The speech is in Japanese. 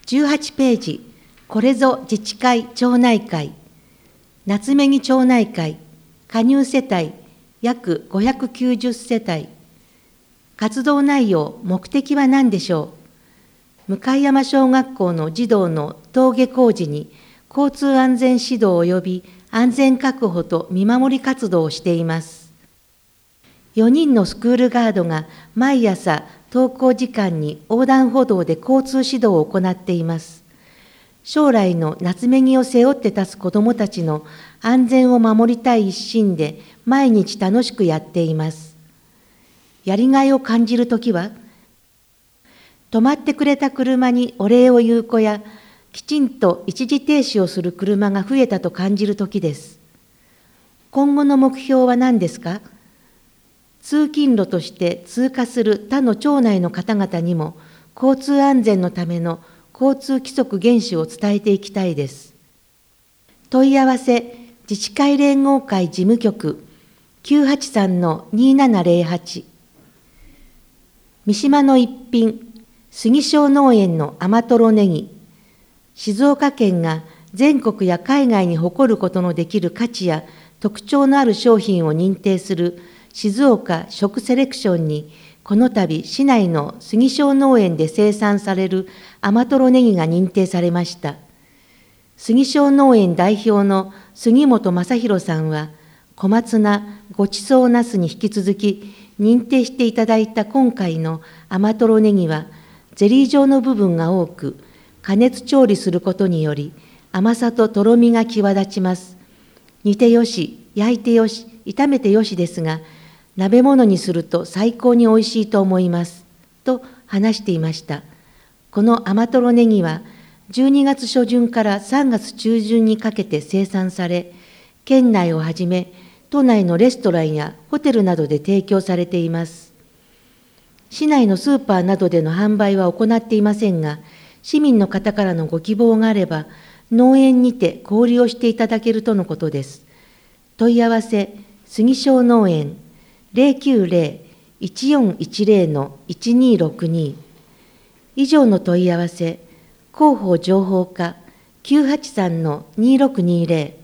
18ページ、これぞ自治会町内会。夏目木町内会、加入世帯約590世帯。活動内容、目的は何でしょう。向山小学校の児童の登下校時に交通安全指導及び安全確保と見守り活動をしています。4人のスクールガードが毎朝登校時間に横断歩道で交通指導を行っています。将来の夏目木を背負って立つ子どもたちの安全を守りたい一心で毎日楽しくやっています。やりがいを感じるときは、止まってくれた車にお礼を言う子や、きちんと一時停止をする車が増えたと感じるときです。今後の目標は何ですか。通勤路として通過する他の町内の方々にも、交通安全のための交通規則厳守を伝えていきたいです。問い合わせ、自治会連合会事務局 983-2708。三島の一品、杉小農園の甘とろネギ。静岡県が全国や海外に誇ることのできる価値や特徴のある商品を認定する静岡食セレクションに、この度市内の杉小農園で生産される甘とろネギが認定されました。杉小農園代表の杉本正弘さんは、小松菜、ごちそうなすに引き続き認定していただいた今回の甘とろネギは、ゼリー状の部分が多く、加熱調理することにより甘さととろみが際立ちます。煮てよし、焼いてよし、炒めてよしですが、鍋物にすると最高においしいと思います。と話していました。この甘とろネギは、12月初旬から3月中旬にかけて生産され、県内をはじめ、都内のレストランやホテルなどで提供されています。市内のスーパーなどでの販売は行っていませんが、市民の方からのご希望があれば、農園にて小売りをしていただけるとのことです。問い合わせ、杉小農園 090-1410-1262。以上の問い合わせ、広報情報課 983-2620